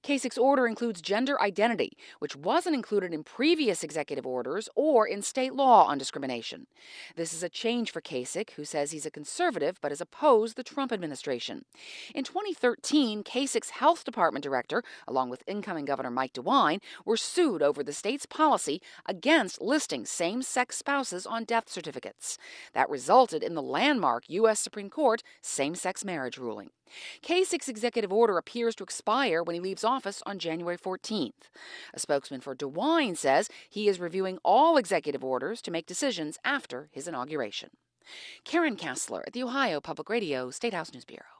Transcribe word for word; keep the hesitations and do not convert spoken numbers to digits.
Kasich's order includes gender identity, which wasn't included in previous executive orders or in state law on discrimination. This is a change for Kasich, who says he's a conservative but has opposed the Trump administration. In twenty thirteen, Kasich's health department director, along with incoming Governor Mike DeWine, were sued over the state's policy against listing same-sex spouses on death certificates. That resulted in the landmark U S Supreme Court same-sex marriage ruling. Kasich's executive order appears to expire when he leaves office on January fourteenth. A spokesman for DeWine says he is reviewing all executive orders to make decisions after his inauguration. Karen Kassler at the Ohio Public Radio State House News Bureau.